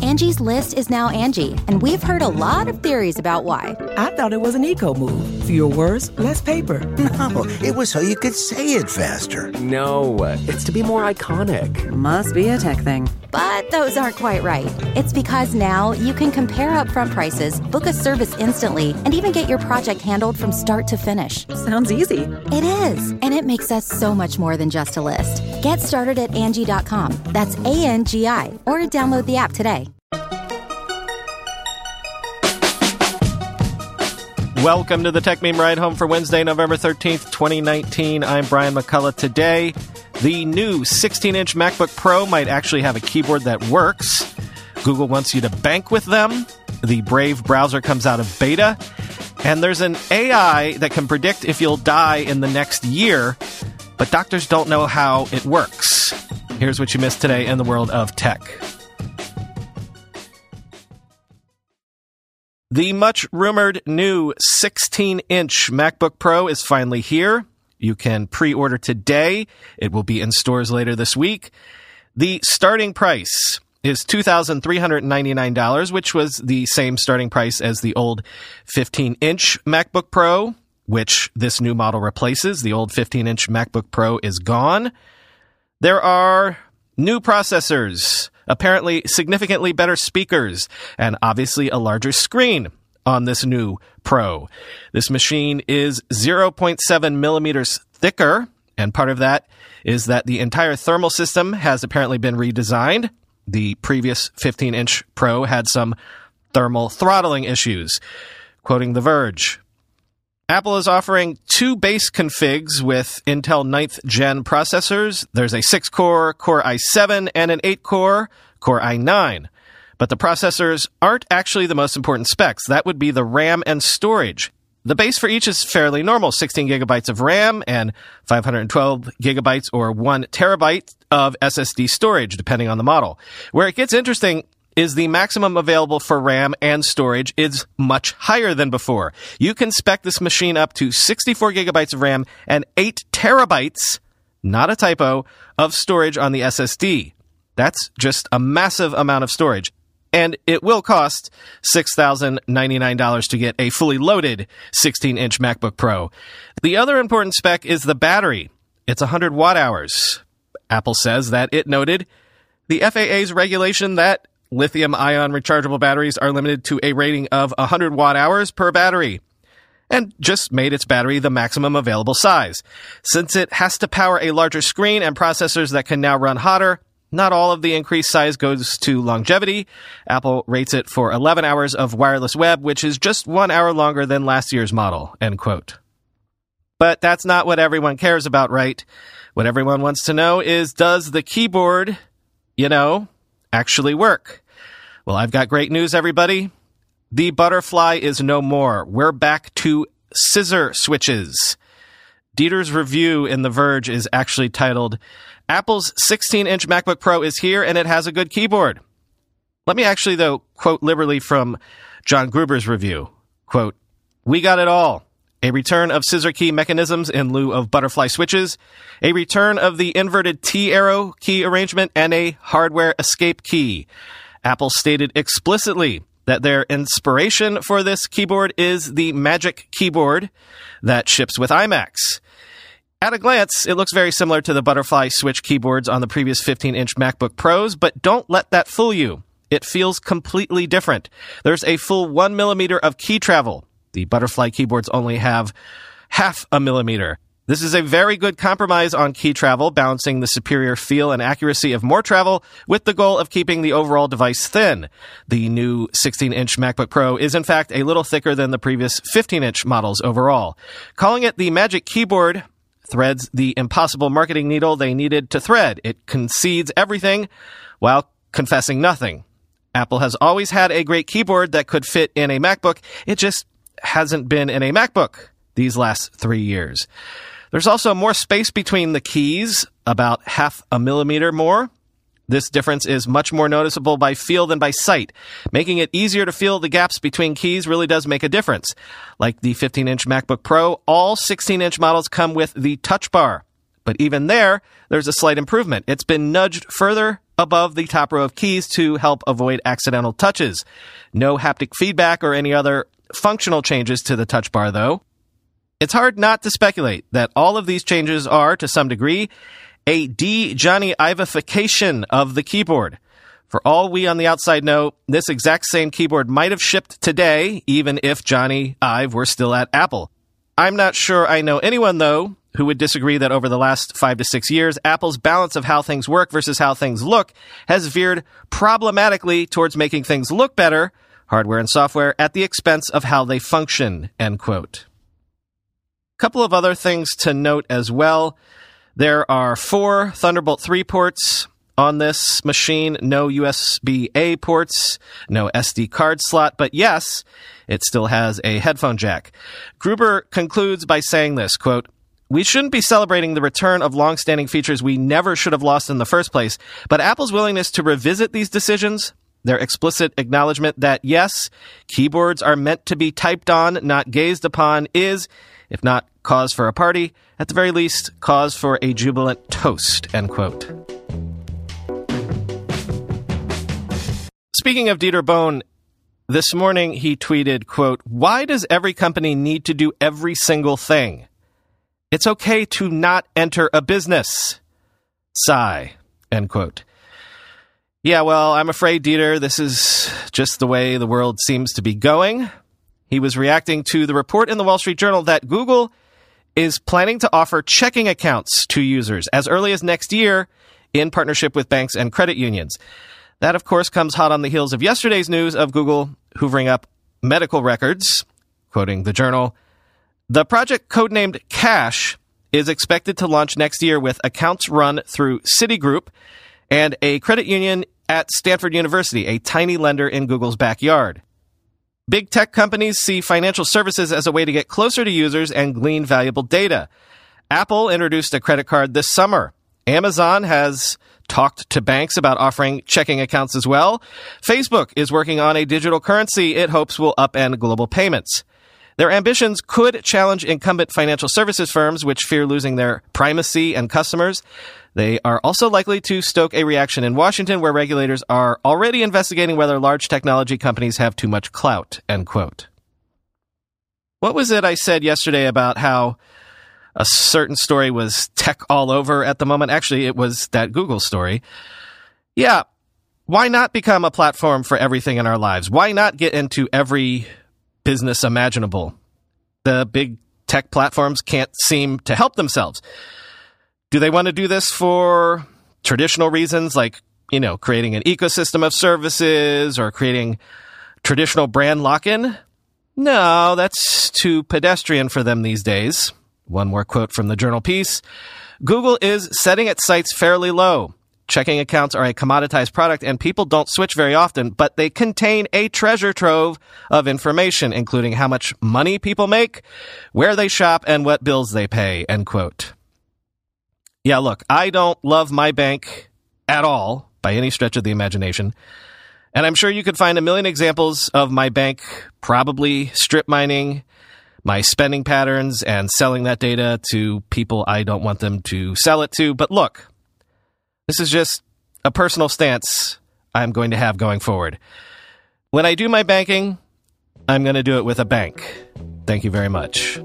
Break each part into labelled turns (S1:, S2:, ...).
S1: Angie's List is now Angie, and we've heard a lot of theories about why.
S2: I thought it was an eco move. Fewer words, less paper.
S3: No, it was so you could say it faster.
S4: No, it's to be more iconic.
S5: Must be a tech thing.
S1: But those aren't quite right. It's because now you can compare upfront prices, book a service instantly, and even get your project handled from start to finish.
S5: Sounds easy.
S1: It is, and it makes us so much more than just a list. Get started at Angie.com. That's ANGI, or download the app today.
S6: Welcome to the Tech Meme Ride Home for Wednesday, November 13th, 2019. I'm Brian McCullough. Today, the new 16-inch MacBook Pro might actually have a keyboard that works. Google wants you to bank with them. The Brave browser comes out of beta. And there's an AI that can predict if you'll die in the next year, but doctors don't know how it works. Here's what you missed today in the world of tech. The much-rumored new 16-inch MacBook Pro is finally here. You can pre-order today. It will be in stores later this week. The starting price is $2,399, which was the same starting price as the old 15-inch MacBook Pro, which this new model replaces. The old 15-inch MacBook Pro is gone. There are new processors, apparently significantly better speakers, and obviously a larger screen on this new Pro. This machine is 0.7 millimeters thicker, and part of that is that the entire thermal system has apparently been redesigned. The previous 15-inch Pro had some thermal throttling issues. Quoting The Verge, Apple is offering two base configs with Intel 9th Gen processors. There's a 6-core Core i7 and an 8-core Core i9. But the processors aren't actually the most important specs. That would be the RAM and storage. The base for each is fairly normal, 16 gigabytes of RAM and 512 gigabytes or 1 terabyte of SSD storage, depending on the model. Where it gets interesting is the maximum available for RAM and storage is much higher than before. You can spec this machine up to 64 gigabytes of RAM and 8 terabytes, not a typo, of storage on the SSD. That's just a massive amount of storage. And it will cost $6,099 to get a fully loaded 16-inch MacBook Pro. The other important spec is the battery. It's 100 watt-hours. Apple says that it noted the FAA's regulation that lithium-ion rechargeable batteries are limited to a rating of 100 watt-hours per battery, and just made its battery the maximum available size. Since it has to power a larger screen and processors that can now run hotter, not all of the increased size goes to longevity. Apple rates it for 11 hours of wireless web, which is just 1 hour longer than last year's model, end quote. But that's not what everyone cares about, right? What everyone wants to know is, does the keyboard, actually work? Well, I've got great news, everybody. The butterfly is no more. We're back to scissor switches. Dieter's review in The Verge is actually titled, Apple's 16-inch MacBook Pro is here and it has a good keyboard. Let me actually, though, quote liberally from John Gruber's review. Quote, we got it all. A return of scissor key mechanisms in lieu of butterfly switches, a return of the inverted T-arrow key arrangement, and a hardware escape key. Apple stated explicitly that their inspiration for this keyboard is the Magic Keyboard that ships with iMacs. At a glance, it looks very similar to the butterfly switch keyboards on the previous 15-inch MacBook Pros, but don't let that fool you. It feels completely different. There's a full 1 millimeter of key travel. The butterfly keyboards only have 0.5 millimeter. This is a very good compromise on key travel, balancing the superior feel and accuracy of more travel with the goal of keeping the overall device thin. The new 16-inch MacBook Pro is in fact a little thicker than the previous 15-inch models overall. Calling it the Magic Keyboard threads the impossible marketing needle they needed to thread. It concedes everything while confessing nothing. Apple has always had a great keyboard that could fit in a MacBook. It just hasn't been in a MacBook these last 3 years. There's also more space between the keys, about 0.5 millimeter more. This difference is much more noticeable by feel than by sight. Making it easier to feel the gaps between keys really does make a difference. Like the 15-inch MacBook Pro, all 16-inch models come with the Touch Bar. But even there's a slight improvement. It's been nudged further above the top row of keys to help avoid accidental touches. No haptic feedback or any other functional changes to the touch bar, though. It's hard not to speculate that all of these changes are, to some degree, a de-Johnny-Ivification of the keyboard. For all we on the outside know, this exact same keyboard might have shipped today, even if Johnny Ive were still at Apple. I'm not sure I know anyone, though, who would disagree that over the last 5 to 6 years, Apple's balance of how things work versus how things look has veered problematically towards making things look better, hardware and software, at the expense of how they function, end quote. Couple of other things to note as well. There are 4 Thunderbolt 3 ports on this machine, no USB-A ports, no SD card slot, but yes, it still has a headphone jack. Gruber concludes by saying this, quote, "We shouldn't be celebrating the return of long-standing features we never should have lost in the first place, but Apple's willingness to revisit these decisions, their explicit acknowledgement that, yes, keyboards are meant to be typed on, not gazed upon, is, if not cause for a party, at the very least, cause for a jubilant toast," end quote. Speaking of Dieter Bohn, this morning he tweeted, quote, "Why does every company need to do every single thing? It's okay to not enter a business. Sigh," end quote. Yeah, well, I'm afraid, Dieter, this is just the way the world seems to be going. He was reacting to the report in the Wall Street Journal that Google is planning to offer checking accounts to users as early as next year in partnership with banks and credit unions. That, of course, comes hot on the heels of yesterday's news of Google hoovering up medical records. Quoting the Journal, "The project codenamed Cash is expected to launch next year with accounts run through Citigroup and a credit union at Stanford University, a tiny lender in Google's backyard. Big tech companies see financial services as a way to get closer to users and glean valuable data. Apple introduced a credit card this summer. Amazon has talked to banks about offering checking accounts as well. Facebook is working on a digital currency it hopes will upend global payments. Their ambitions could challenge incumbent financial services firms, which fear losing their primacy and customers. They are also likely to stoke a reaction in Washington, where regulators are already investigating whether large technology companies have too much clout," end quote. What was it I said yesterday about how a certain story was tech all over at the moment? Actually, it was that Google story. Yeah, why not become a platform for everything in our lives? Why not get into every business imaginable? The big tech platforms can't seem to help themselves. Do they want to do this for traditional reasons, like, creating an ecosystem of services or creating traditional brand lock-in? No, that's too pedestrian for them these days. One more quote from the Journal piece. "Google is setting its sights fairly low. Checking accounts are a commoditized product and people don't switch very often, but they contain a treasure trove of information, including how much money people make, where they shop, and what bills they pay," end quote. Yeah, look, I don't love my bank at all by any stretch of the imagination. And I'm sure you could find a million examples of my bank probably strip mining my spending patterns and selling that data to people I don't want them to sell it to. But look, this is just a personal stance I'm going to have going forward. When I do my banking, I'm going to do it with a bank. Thank you very much.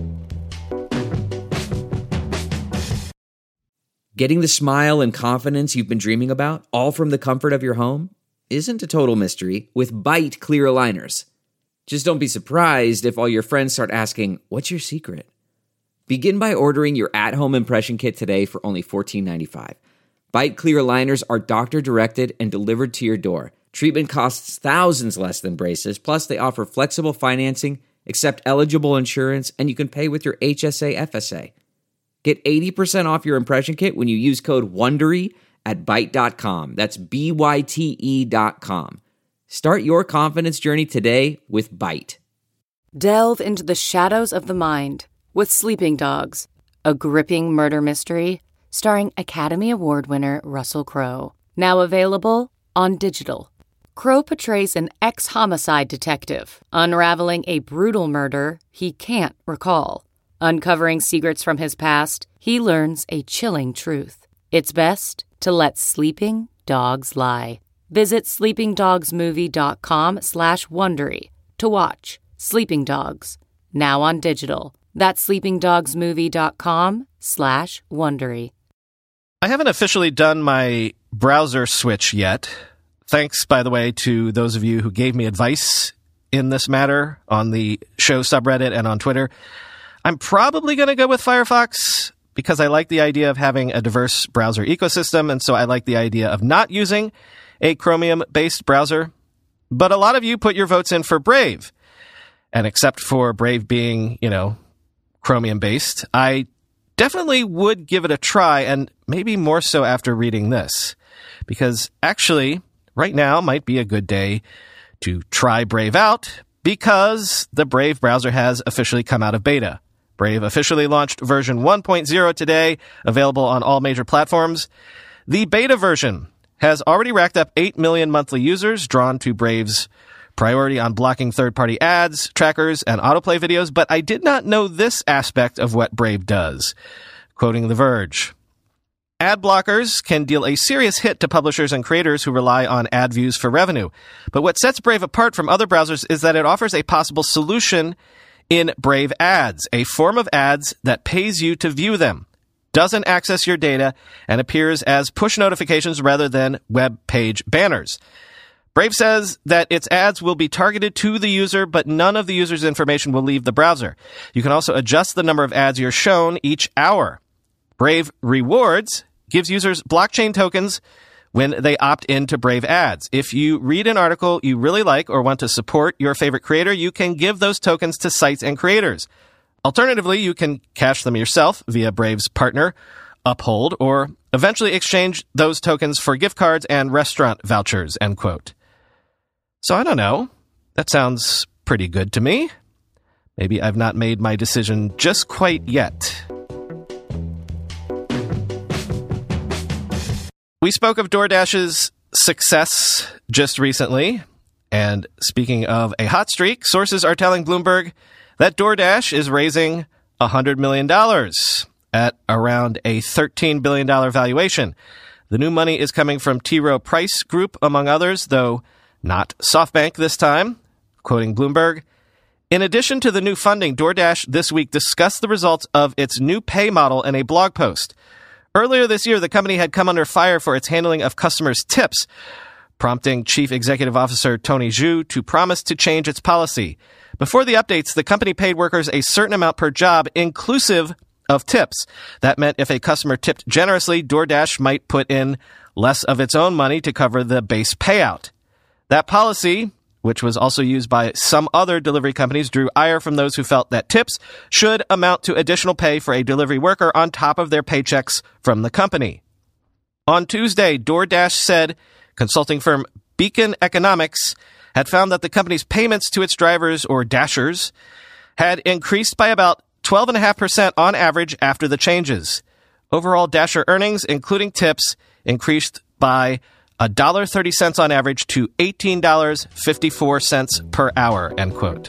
S5: Getting the smile and confidence you've been dreaming about, all from the comfort of your home, isn't a total mystery with Byte clear aligners. Just don't be surprised if all your friends start asking, "What's your secret?" Begin by ordering your at-home impression kit today for only $14.95. Byte clear aligners are doctor-directed and delivered to your door. Treatment costs thousands less than braces, plus they offer flexible financing, accept eligible insurance, and you can pay with your HSA FSA. Get 80% off your impression kit when you use code WONDERY at Byte.com. That's BYTE.com. Start your confidence journey today with Byte.
S7: Delve into the shadows of the mind with Sleeping Dogs, a gripping murder mystery starring Academy Award winner Russell Crowe. Now available on digital. Crowe portrays an ex-homicide detective unraveling a brutal murder he can't recall. Uncovering secrets from his past, he learns a chilling truth. It's best to let sleeping dogs lie. Visit sleepingdogsmovie.com/Wondery to watch Sleeping Dogs, now on digital. That's sleepingdogsmovie.com/Wondery.
S6: I haven't officially done my browser switch yet. Thanks, by the way, to those of you who gave me advice in this matter on the show subreddit and on Twitter. I'm probably going to go with Firefox because I like the idea of having a diverse browser ecosystem, and so I like the idea of not using a Chromium-based browser. But a lot of you put your votes in for Brave. And except for Brave being, Chromium-based, I definitely would give it a try, and maybe more so after reading this. Because actually, right now might be a good day to try Brave out, because the Brave browser has officially come out of beta. Brave officially launched version 1.0 today, available on all major platforms. The beta version has already racked up 8 million monthly users drawn to Brave's priority on blocking third-party ads, trackers, and autoplay videos, but I did not know this aspect of what Brave does. Quoting The Verge, ad blockers can deal a serious hit to publishers and creators who rely on ad views for revenue. But what sets Brave apart from other browsers is that it offers a possible solution in Brave Ads, a form of ads that pays you to view them, doesn't access your data, and appears as push notifications rather than web page banners. Brave says that its ads will be targeted to the user, but none of the user's information will leave the browser. You can also adjust the number of ads you're shown each hour. Brave Rewards gives users blockchain tokens when they opt into Brave Ads. If you read an article you really like or want to support your favorite creator, you can give those tokens to sites and creators. Alternatively, you can cash them yourself via Brave's partner, Uphold, or eventually exchange those tokens for gift cards and restaurant vouchers, end quote. So I don't know. That sounds pretty good to me. Maybe I've not made my decision just quite yet. We spoke of DoorDash's success just recently. And speaking of a hot streak, sources are telling Bloomberg that DoorDash is raising $100 million at around a $13 billion valuation. The new money is coming from T. Rowe Price Group, among others, though not SoftBank this time. Quoting Bloomberg, in addition to the new funding, DoorDash this week discussed the results of its new pay model in a blog post. Earlier this year, the company had come under fire for its handling of customers' tips, prompting Chief Executive Officer Tony Zhu to promise to change its policy. Before the updates, the company paid workers a certain amount per job, inclusive of tips. That meant if a customer tipped generously, DoorDash might put in less of its own money to cover the base payout. That policy, which was also used by some other delivery companies, drew ire from those who felt that tips should amount to additional pay for a delivery worker on top of their paychecks from the company. On Tuesday, DoorDash said consulting firm Beacon Economics had found that the company's payments to its drivers, or dashers, had increased by about 12.5% on average after the changes. Overall dasher earnings, including tips, increased by $1.30 on average to $18.54 per hour, end quote.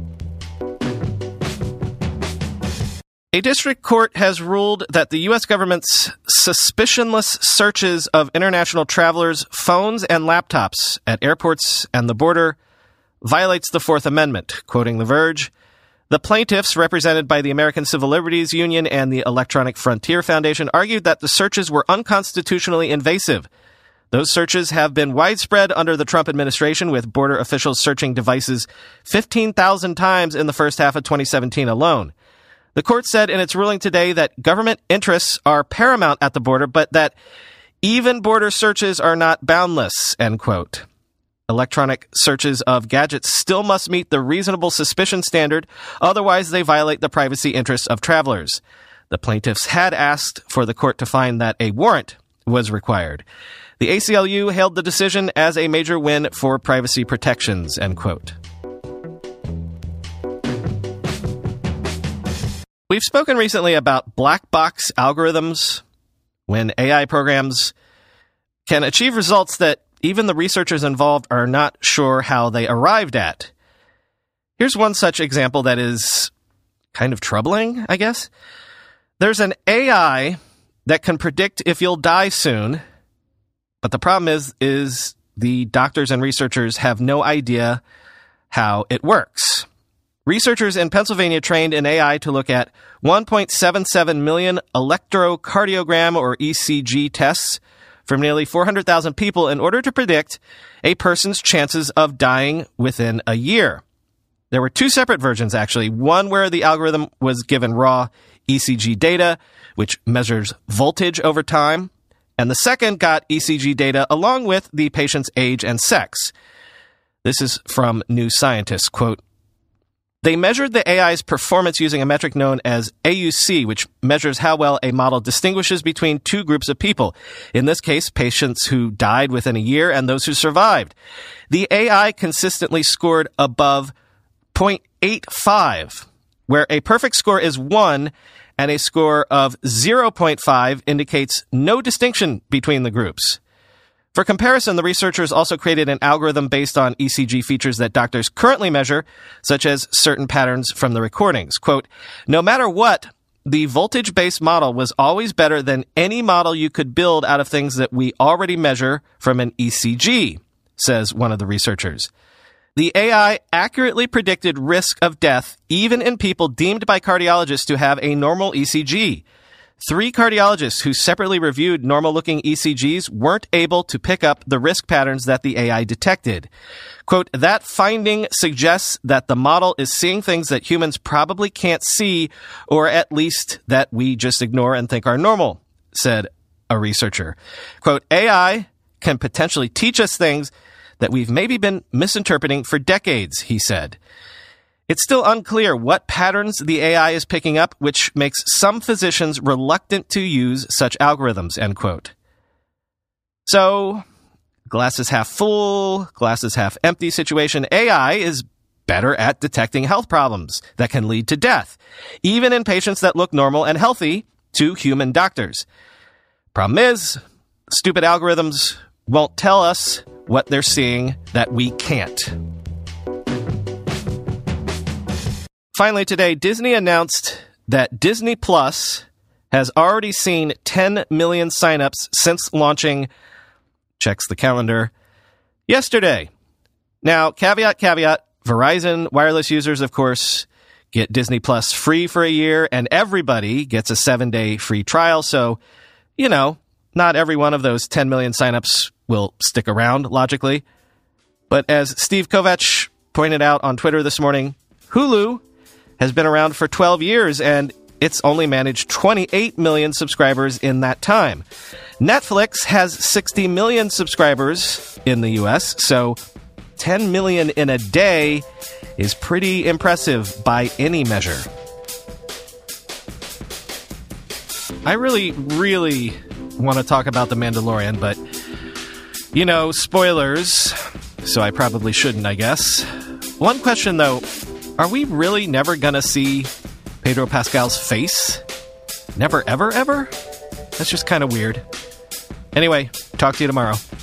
S6: A district court has ruled that the U.S. government's suspicionless searches of international travelers' phones and laptops at airports and the border violates the Fourth Amendment. Quoting The Verge, the plaintiffs, represented by the American Civil Liberties Union and the Electronic Frontier Foundation, argued that the searches were unconstitutionally invasive. Those searches have been widespread under the Trump administration, with border officials searching devices 15,000 times in the first half of 2017 alone. The court said in its ruling today that government interests are paramount at the border, but that even border searches are not boundless, end quote. Electronic searches of gadgets still must meet the reasonable suspicion standard, otherwise they violate the privacy interests of travelers. The plaintiffs had asked for the court to find that a warrant was required. The ACLU hailed the decision as a major win for privacy protections, end quote. We've spoken recently about black box algorithms, when AI programs can achieve results that even the researchers involved are not sure how they arrived at. Here's one such example that is kind of troubling, I guess. There's an AI that can predict if you'll die soon, But the problem is the doctors and researchers have no idea how it works. Researchers in Pennsylvania trained an AI to look at 1.77 million electrocardiogram or ECG tests from nearly 400,000 people in order to predict a person's chances of dying within a year. There were two separate versions, actually. One where the algorithm was given raw ECG data, which measures voltage over time, and the second got ECG data along with the patient's age and sex. This is from New Scientist, quote, "They measured the AI's performance using a metric known as AUC, which measures how well a model distinguishes between two groups of people. In this case, patients who died within a year and those who survived. The AI consistently scored above 0.85, where a perfect score is 1 and a score of 0.5 indicates no distinction between the groups. For comparison, the researchers also created an algorithm based on ECG features that doctors currently measure, such as certain patterns from the recordings. Quote, no matter what, the voltage-based model was always better than any model you could build out of things that we already measure from an ECG, says one of the researchers. The AI accurately predicted risk of death even in people deemed by cardiologists to have a normal ECG. 3 cardiologists who separately reviewed normal-looking ECGs weren't able to pick up the risk patterns that the AI detected. Quote, that finding suggests that the model is seeing things that humans probably can't see, or at least that we just ignore and think are normal, said a researcher. Quote, AI can potentially teach us things that we've maybe been misinterpreting for decades, he said. It's still unclear what patterns the AI is picking up, which makes some physicians reluctant to use such algorithms, end quote. So, glasses half full, glasses half empty situation. AI is better at detecting health problems that can lead to death, even in patients that look normal and healthy to human doctors. Problem is, stupid algorithms won't tell us what they're seeing that we can't. Finally today, Disney announced that Disney Plus has already seen 10 million signups since launching, checks the calendar, yesterday. Now, caveat, Verizon wireless users, of course, get Disney Plus free for a year, and everybody gets a 7-day free trial. So, not every one of those 10 million signups will stick around, logically. But as Steve Kovacs pointed out on Twitter this morning, Hulu has been around for 12 years, and it's only managed 28 million subscribers in that time. Netflix has 60 million subscribers in the U.S., so 10 million in a day is pretty impressive by any measure. I really want to talk about The Mandalorian, but, spoilers, so I probably shouldn't, I guess. One question, though, are we really never gonna see Pedro Pascal's face? Never, ever, ever? That's just kind of weird. Anyway, talk to you tomorrow.